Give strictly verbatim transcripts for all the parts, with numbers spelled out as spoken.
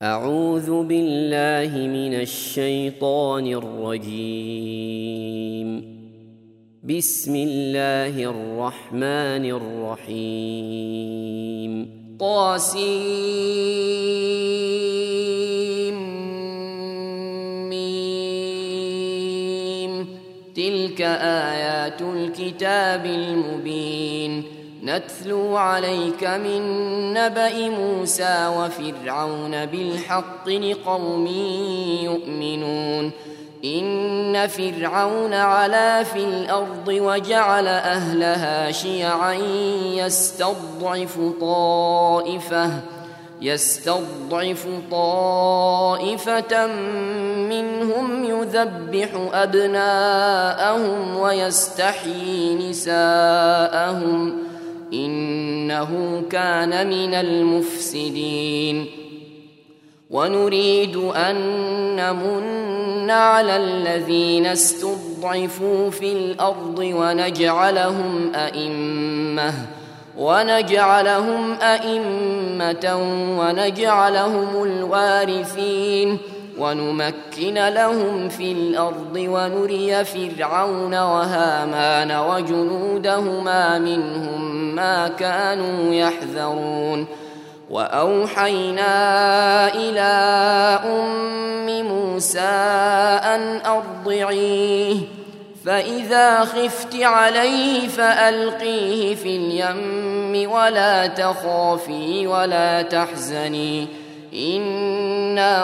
أعوذ بالله من الشيطان الرجيم. بسم الله الرحمن الرحيم. طاسيم ميم. تلك آيات الكتاب المبين. نتلو عليك من نبأ موسى وفرعون بالحق لقوم يؤمنون. إن فرعون علا في الأرض وجعل أهلها شيعا يستضعف طائفة يستضعف طائفة منهم يذبح أبناءهم ويستحيي نساءهم إنه كان من المفسدين. ونريد أن نمن على الذين استضعفوا في الأرض ونجعلهم أئمة ونجعلهم أئمة ونجعلهم الوارثين ونمكن لهم في الأرض ونري فرعون وهامان وجنودهما منهم ما كانوا يحذرون. وأوحينا إلى أم موسى أن أرضعيه فإذا خفت عليه فألقيه في اليم ولا تخافي ولا تحزني إنا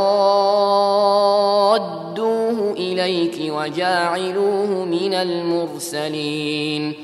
رادوه إليك وجاعلوه من المرسلين.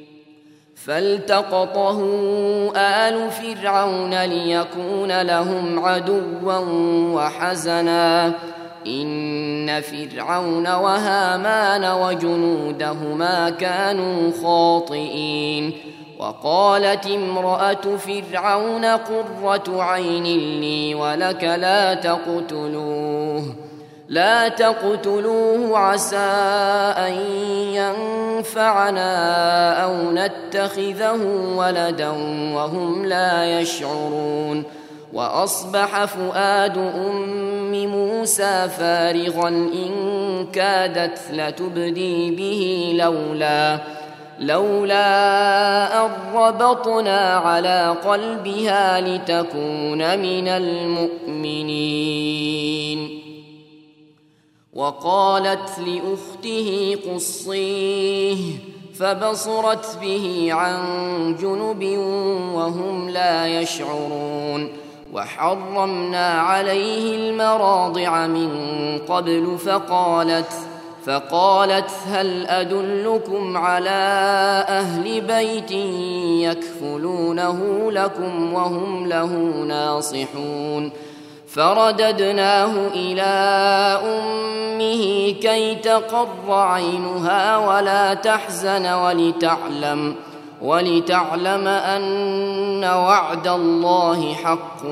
فالتقطه آل فرعون ليكون لهم عدوا وحزنا إن فرعون وهامان وجنودهما كانوا خاطئين. وقالت امرأة فرعون قرة عين لي ولك لا تقتلوه لا تقتلوه عسى أن ينفعنا أو نتخذه ولدا وهم لا يشعرون. وأصبح فؤاد أم موسى فارغا إن كادت لتبدي به لولا لولا أن ربطنا على قلبها لتكون من المؤمنين. وقالت لأخته قصيه فبصرت به عن جنب وهم لا يشعرون. وحرمنا عليه المراضع من قبل فقالت فقالت هل أدلكم على أهل بيت يكفلونه لكم وهم له ناصحون. فرددناه إلى أمه كي تقر عينها ولا تحزن ولتعلم ولتعلم أن وعد الله حق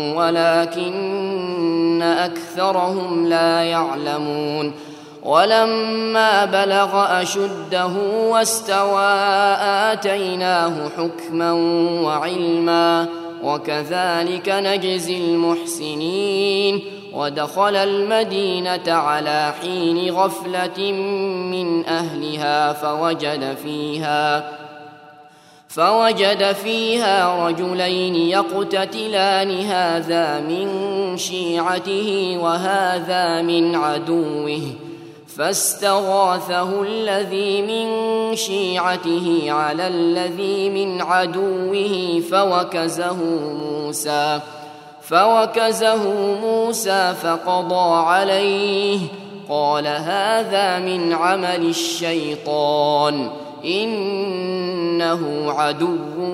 ولكن أكثرهم لا يعلمون. ولما بلغ أشده واستوى آتيناه حكما وعلما وكذلك نجزي المحسنين. ودخل المدينة على حين غفلة من أهلها فوجد فيها فوجد فيها رجلين يقتتلان هذا من شيعته وهذا من عدوه فاستغاثه الذي من شيعته على الذي من عدوه فوكزه موسى فوكزه موسى فقضى عليه. قال هذا من عمل الشيطان إنه عدو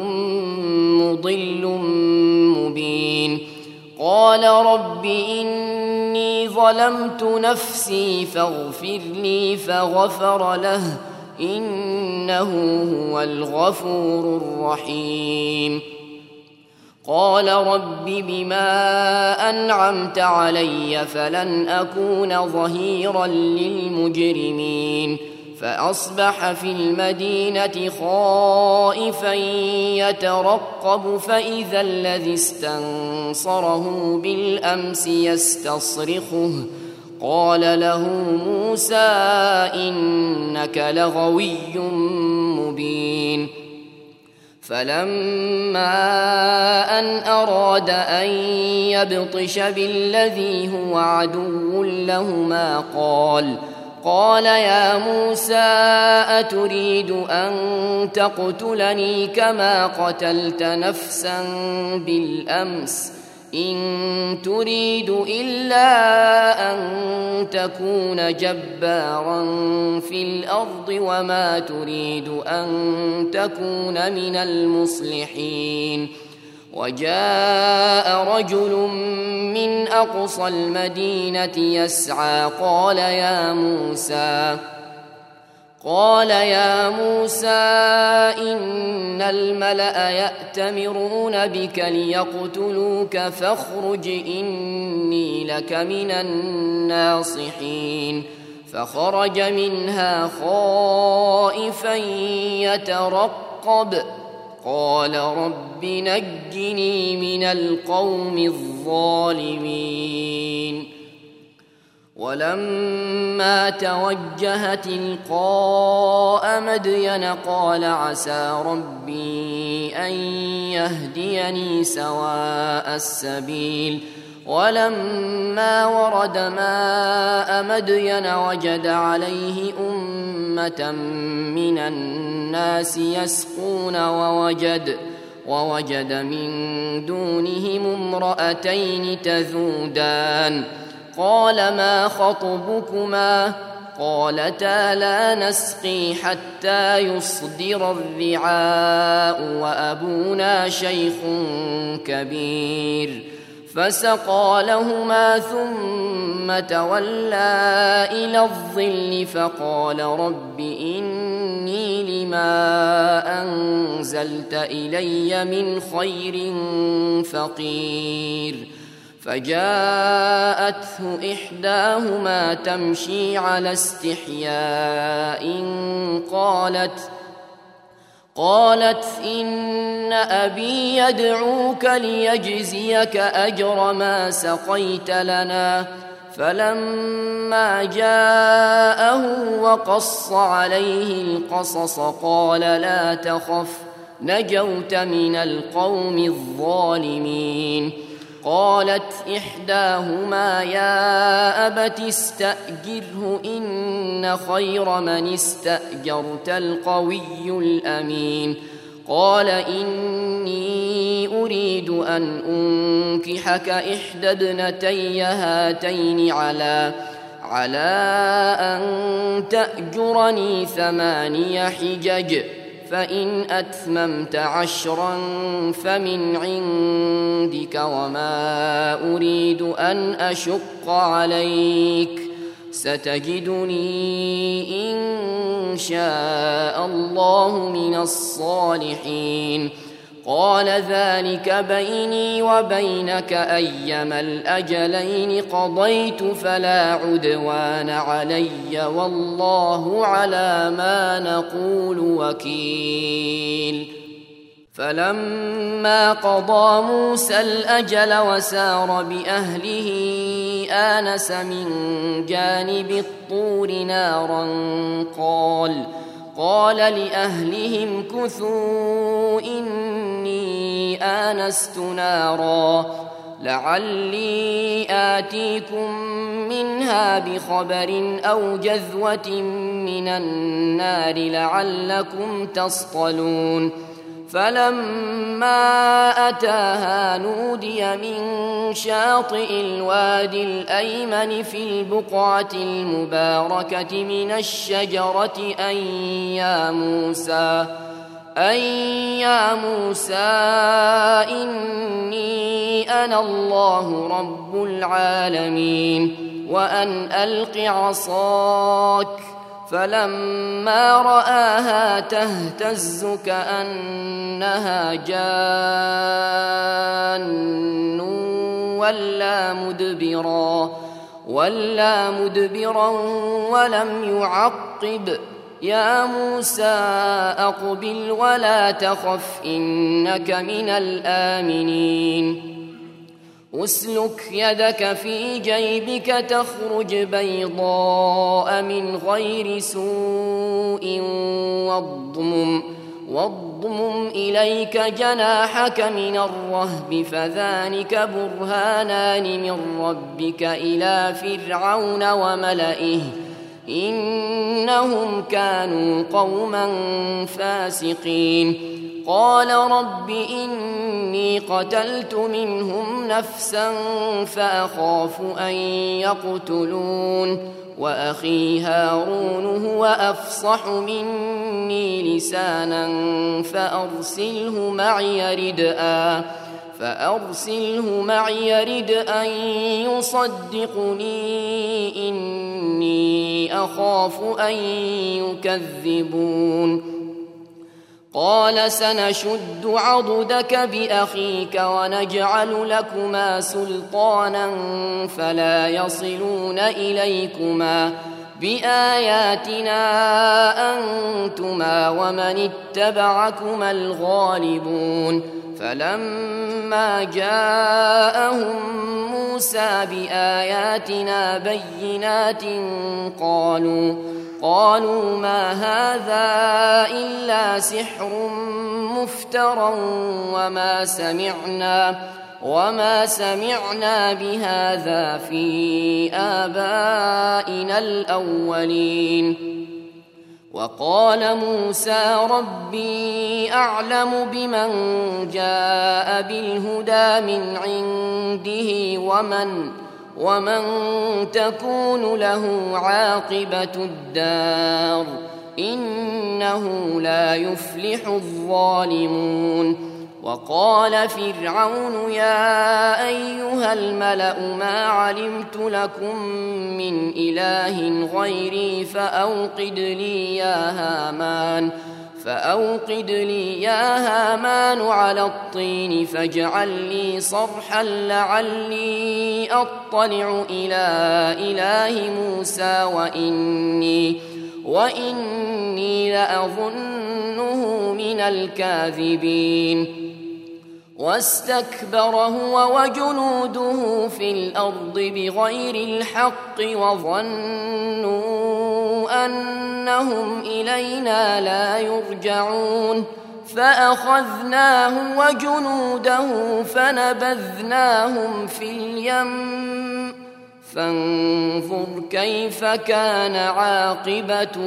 مضل مبين. قال رب إني ظلمت نفسي فاغفر لي فغفر له إنه هو الغفور الرحيم. قال رب بما أنعمت علي فلن أكون ظهيرا للمجرمين. فأصبح في المدينة خائفا يترقب فإذا الذي استنصره بالأمس يستصرخه قال له موسى إنك لغوي مبين. فلما أن أراد أن يبطش بالذي هو عدو لهما قال قال يا موسى أتريد أن تقتلني كما قتلت نفسا بالأمس إن تريد إلا أن تكون جبارا في الأرض وما تريد أن تكون من المصلحين. وجاء رجل من أقصى المدينة يسعى قال يا موسى قال يا موسى إن الملأ يأتمرون بك ليقتلوك فاخرج إني لك من الناصحين. فخرج منها خائفا يترقب قال رب نجني من القوم الظالمين. ولما توجه تلقاء مدين قال عسى ربي أن يهديني سواء السبيل. ولما ورد ماء مدين وجد عليه أمة من الناس يسقون ووجد ووجد من دونهم امرأتين تذودان قال ما خطبكما قالتا لا نسقي حتى يصدر الرعاء وأبونا شيخ كبير. فسقى لهما ثم تولى إلى الظل فقال رب إني لما أنزلت إلي من خير فقير. فجاءته إحداهما تمشي على استحياء قالت قالت إن أبي يدعوك ليجزيك أجر ما سقيت لنا. فلما جاءه وقص عليه القصص قال لا تخف نجوت من القوم الظالمين. قالت إحداهما يا أبت استأجره إن خير من استأجرت القوي الأمين. قال إني أريد أن أنكحك إحدى ابنتي هاتين على على أن تأجرني ثماني حجج فإن أتممت عشرا فمن عندك وما أريد أن أشق عليك ستجدني إن شاء الله من الصالحين. قال ذلك بيني وبينك أيما الأجلين قضيت فلا عدوان علي والله على ما نقول وكيل. فلما قضى موسى الأجل وسار بأهله آنس من جانب الطور نارا قال قال لأهلهم كثوا إني آنست نارا لعلي آتيكم منها بخبر أو جذوة من النار لعلكم تصطلون. فلما أتاها نودي من شاطئ الوادي الأيمن في البقعة المباركة من الشجرة أن يا موسى أن يا موسى إني أنا الله رب العالمين وأن ألق عصاك. فلما رآها تهتز كأنها جان ولا مدبرا ولا مدبرا ولم يعقب يا موسى أقبل ولا تخف إنك من الآمنين أسلك يدك في جيبك تخرج بيضاء من غير سوء واضمم واضمم إليك جناحك من الرهب فذلك برهانان من ربك إلى فرعون وملئه إنهم كانوا قوما فاسقين قال رب إني قتلت منهم نفسا فأخاف أن يقتلون وأخي هارون هو أفصح مني لسانا فأرسله معي ردءا فأرسله معي رد أن يصدقني إني أخاف أن يكذبون قال سنشد عضدك بأخيك ونجعل لكما سلطانا فلا يصلون إليكما بآياتنا أنتما ومن اتبعكما الغالبون فلما جاءهم موسى بآياتنا بينات قالوا قالوا ما هذا إلا سحر مفترى وما سمعنا وما سمعنا بهذا في آبائنا الأولين وقال موسى ربي أعلم بمن جاء بالهدى من عنده ومن ومن تكون له عاقبة الدار إنه لا يفلح الظالمون وقال فرعون يا أيها الملأ ما علمت لكم من إله غيري فأوقد لي يا هامان فأوقد لي يا هامان على الطين فاجعل لي صرحا لعلي أطلع إلى إله موسى وإني وإني لأظنه من الكاذبين واستكبر هو وجنوده في الأرض بغير الحق وظنوا أنهم إلينا لا يرجعون فأخذناه وجنوده فنبذناهم في اليم فانظر كيف كان عاقبة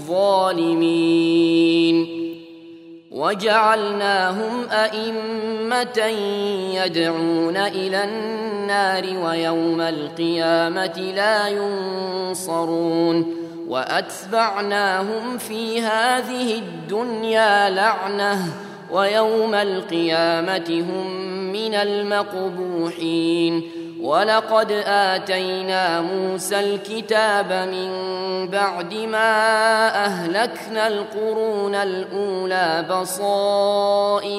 الظالمين وجعلناهم أئمة يدعون إلى النار ويوم القيامة لا ينصرون وأتبعناهم في هذه الدنيا لعنة ويوم القيامة هم من المقبوحين ولقد آتينا موسى الكتاب من بعد ما أهلكنا القرون الأولى بصائر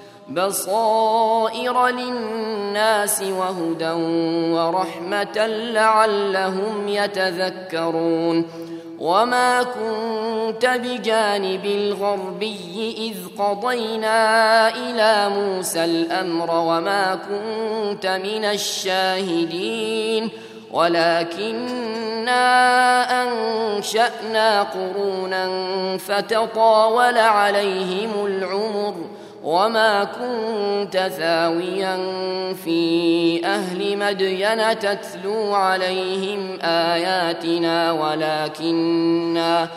بصائر للناس وهدى ورحمة لعلهم يتذكرون وما كنت بجانب الغربي إذ قضينا إلى موسى الأمر وما كنت من الشاهدين ولكننا أنشأنا قرونا فتطاول عليهم العمر وما كنت ثاويا في أهل مدين تتلو عليهم آياتنا ولكننا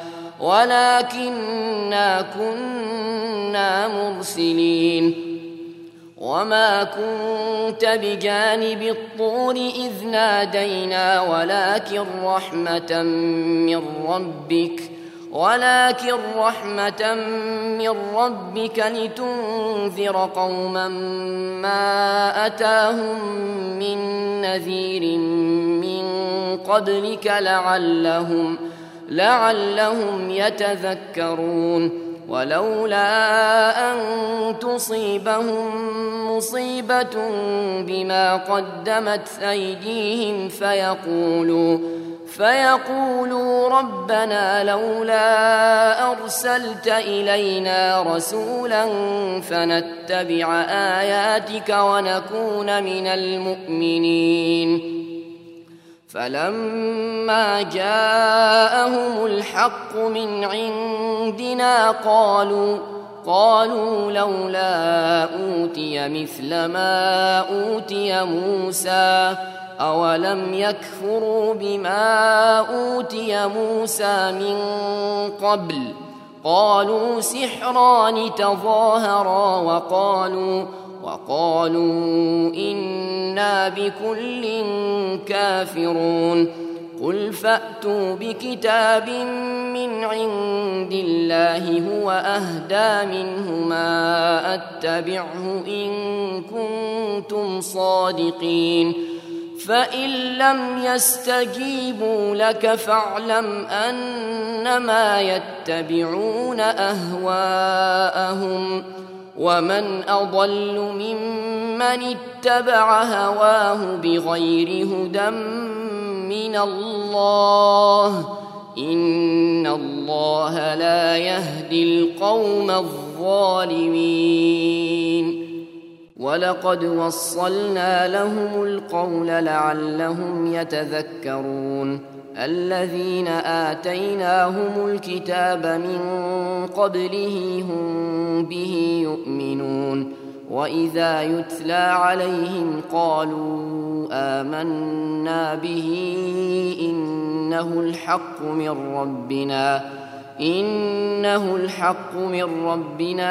ولكننا كنا مرسلين وما كنت بجانب الطور إذ نادينا ولكن رحمة من ربك ولكن رحمة من ربك لتنذر قوما ما أتاهم من نذير من قبلك لعلهم لعلهم يتذكرون ولولا أن تصيبهم مصيبة بما قدمت أيديهم فيقولوا فيقولوا ربنا لولا أرسلت إلينا رسولا فنتبع آياتك ونكون من المؤمنين. فلما جاءهم الحق من عندنا قالوا قالوا لولا أوتي مثل ما أوتي موسى أولم يكفروا بما أوتي موسى من قبل قالوا سحران تظاهرا وقالوا وقالوا إنا بكل كافرون. قل فأتوا بكتاب من عند الله هو أهدى منهما أتبعه إن كنتم صادقين. فإن لم يستجيبوا لك فاعلم أنما يتبعون أهواءهم ومن أضل ممن اتبع هواه بغير هدى من الله إن الله لا يهدي القوم الظالمين. ولقد وصلنا لهم القول لعلهم يتذكرون. الذين آتيناهم الكتاب من قبله هم به يؤمنون وإذا يتلى عليهم قالوا آمنا به إنه الحق من ربنا إنه الحق من ربنا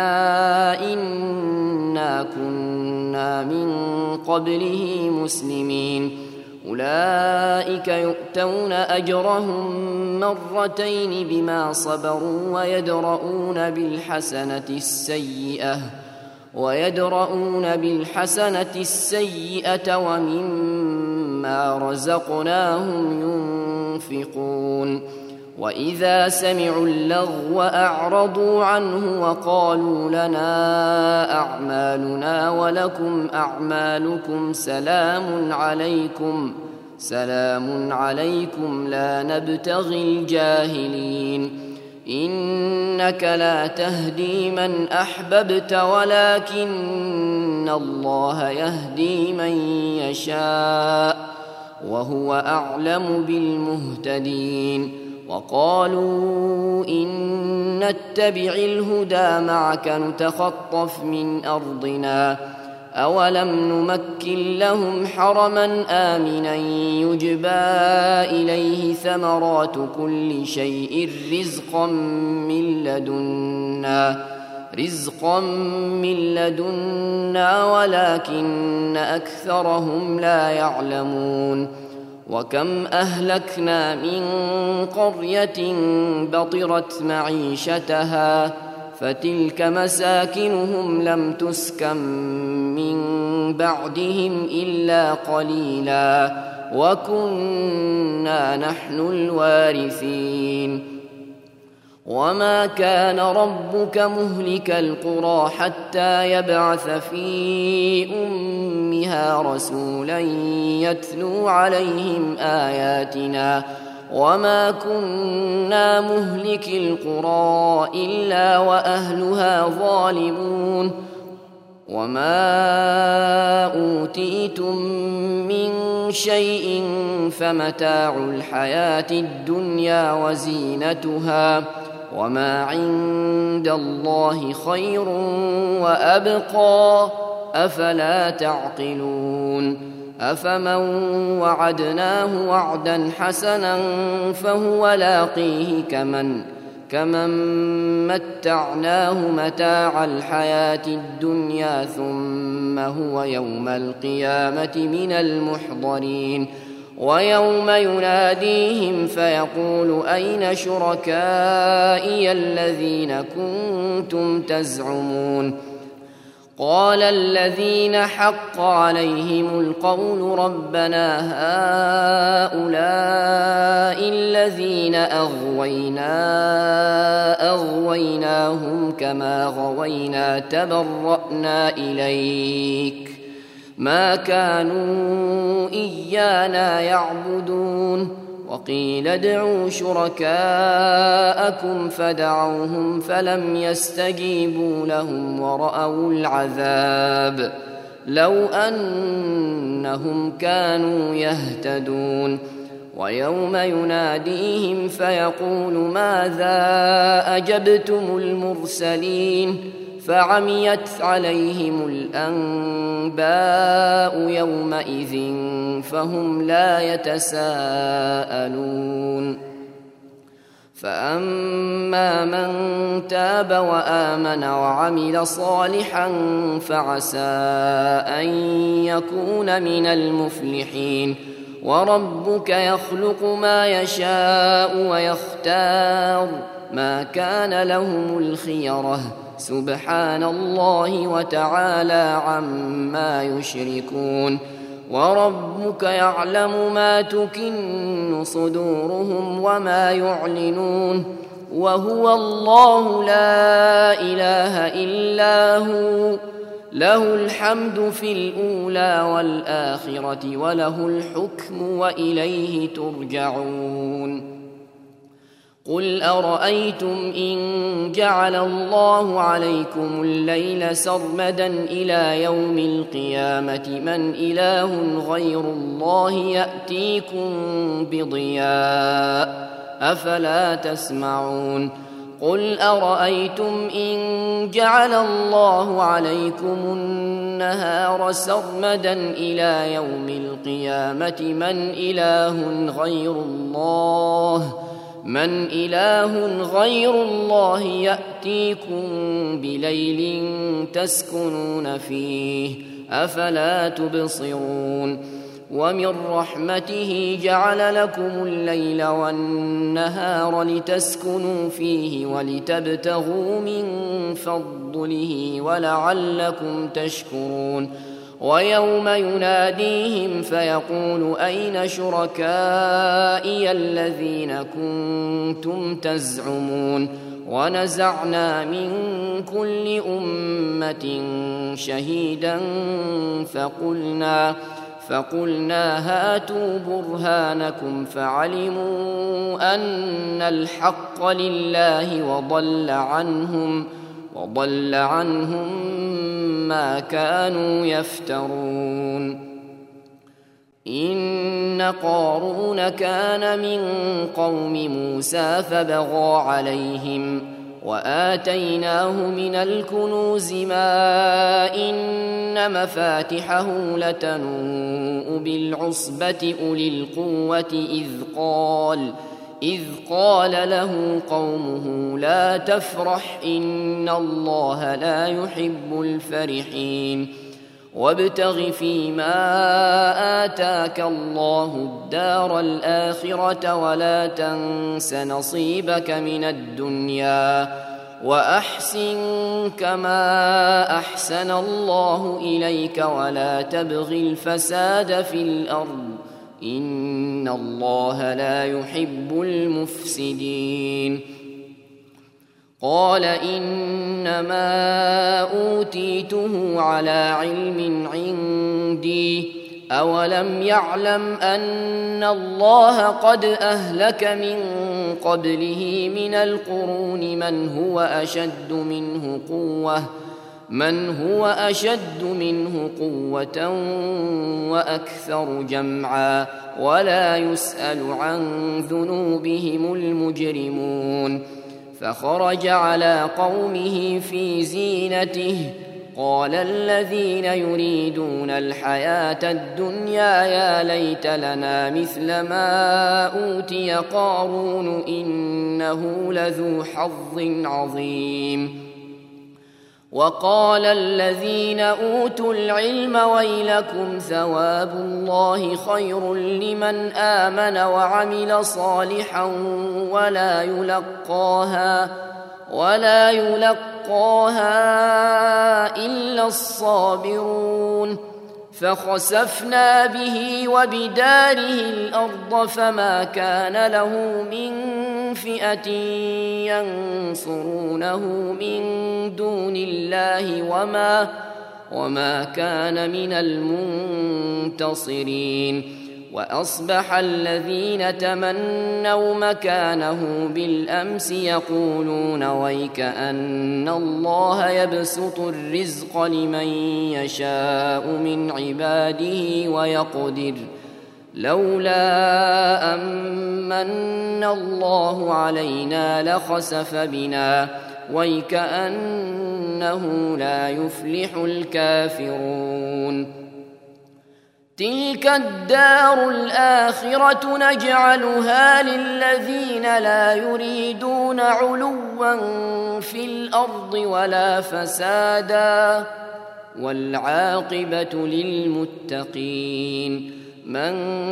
إنا كنا من قبله مسلمين. أولئك يؤتون أجرهم مرتين بما صبروا ويدرؤون بالحسنة السيئة ويدرؤون بالحسنة السيئة ومما رزقناهم ينفقون. وإذا سمعوا اللغو أعرضوا عنه وقالوا لنا أعمالنا ولكم أعمالكم سلام عليكم سلام عليكم لا نبتغي الجاهلين. إنك لا تهدي من أحببت ولكن الله يهدي من يشاء وهو أعلم بالمهتدين. وقالوا إن نتبع الهدى معك نتخطف من أرضنا أولم نمكن لهم حرما آمنا يجبى إليه ثمرات كل شيء رزقا من لدنا رزقا من لدنا ولكن أكثرهم لا يعلمون. وكم أهلكنا من قرية بطرت معيشتها فتلك مساكنهم لم تسكن من بعدهم إلا قليلا وكنا نحن الوارثين. وما كان ربك مهلك القرى حتى يبعث في أمها رسولا يتلو عليهم آياتنا وما كنا مهلك القرى إلا وأهلها ظالمون. وما أوتيتم من شيء فمتاع الحياة الدنيا وزينتها وما عند الله خير وأبقى أفلا تعقلون. أفمن وعدناه وعدا حسنا فهو لاقيه كمن كمن متعناه متاع الحياة الدنيا ثم هو يوم القيامة من المحضرين. ويوم يناديهم فيقول أين شركائي الذين كنتم تزعمون قال الذين حق عليهم القول ربنا هؤلاء الذين أغوينا أغويناهم كما غوينا تبرأنا إليك ما كانوا إيانا يعبدون وقيل ادعوا شركاءكم فدعوهم فلم يستجيبوا لهم ورأوا العذاب لو أنهم كانوا يهتدون ويوم يناديهم فيقول ماذا أجبتم المرسلين فعميت عليهم الأنباء يومئذ فهم لا يتساءلون فأما من تاب وآمن وعمل صالحا فعسى أن يكون من المفلحين وربك يخلق ما يشاء ويختار ما كان لهم الخيرة سبحان الله وتعالى عما يشركون وربك يعلم ما تكن صدورهم وما يعلنون وهو الله لا إله إلا هو له الحمد في الأولى والآخرة وله الحكم وإليه ترجعون قل أرأيتم إن جعل الله عليكم الليل سرمدا إلى يوم القيامة من إله غير الله يأتيكم بضياء أفلا تسمعون قل أرأيتم إن جعل الله عليكم النهار سرمدا إلى يوم القيامة من إله غير الله من إله غير الله يأتيكم بليل تسكنون فيه أفلا تبصرون ومن رحمته جعل لكم الليل والنهار لتسكنوا فيه ولتبتغوا من فضله ولعلكم تشكرون ويوم يناديهم فيقول أين شركائي الذين كنتم تزعمون ونزعنا من كل أمة شهيدا فقلنا فقلنا هاتوا برهانكم فعلموا أن الحق لله وضل عنهم وضل عنهم ما كانوا يفترون إن قارون كان من قوم موسى فبغى عليهم وآتيناه من الكنوز ما إن مفاتحه لتنوء بالعصبة أولي القوة إذ قال إذ قال له قومه لا تفرح إن الله لا يحب الفرحين وابتغ فيما آتاك الله الدار الآخرة ولا تنس نصيبك من الدنيا وأحسن كما أحسن الله إليك ولا تبغ الفساد في الأرض إن الله لا يحب المفسدين قال إنما أوتيته على علم عندي أولم يعلم أن الله قد أهلك من قبله من القرون من هو أشد منه قوة من هو أشد منه قوة وأكثر جمعا ولا يسأل عن ذنوبهم المجرمون فخرج على قومه في زينته قال الذين يريدون الحياة الدنيا يا ليت لنا مثل ما أوتي قارون إنه لذو حظ عظيم وقال الذين أوتوا العلم ويلكم ثواب الله خير لمن آمن وعمل صالحا ولا يلقاها ولا يلقاها يلقاها إلا الصابرون فخسفنا به وبداره الأرض فما كان له من فئة ينصرونه من دون الله وما, وما كان من المنتصرين. وأصبح الذين تمنوا مكانه بالأمس يقولون ويك أن الله يبسط الرزق لمن يشاء من عباده ويقدر لولا أمن الله علينا لخسف بنا ويك أنه لا يفلح الكافرون. تلك الدار الآخرة نجعلها للذين لا يريدون علوا في الأرض ولا فسادا والعاقبة للمتقين. من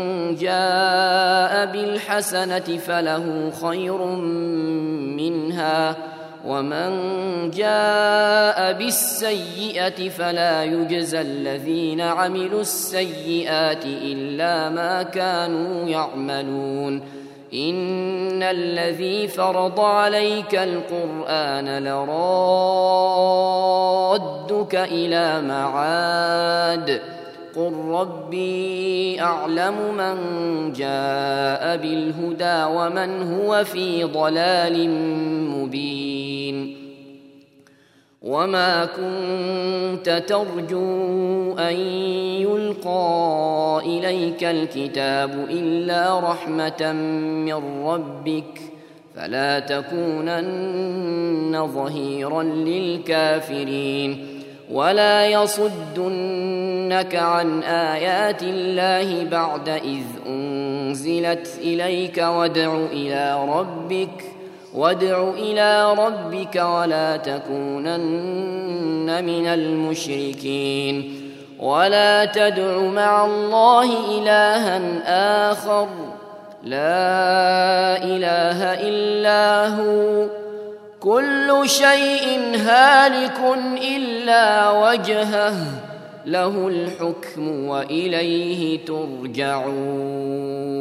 جاء بالحسنة فله خير منها ومن جاء بالسيئة فلا يجزى الذين عملوا السيئات إلا ما كانوا يعملون. إن الذي فرض عليك القرآن لرادك إلى معاد قل ربي أعلم من جاء بالهدى ومن هو في ضلال مبين. وما كنت ترجو أن يلقى إليك الكتاب إلا رحمة من ربك فلا تكونن ظهيرا للكافرين. ولا يصدنك عن آيات الله بعد إذ أنزلت إليك وادع إلى ربك وادع إلى ربك ولا تكونن من المشركين. ولا تدع مع الله إلها آخر لا إله إلا هو كل شيء هالك إلا وجهه له الحكم وإليه ترجعون.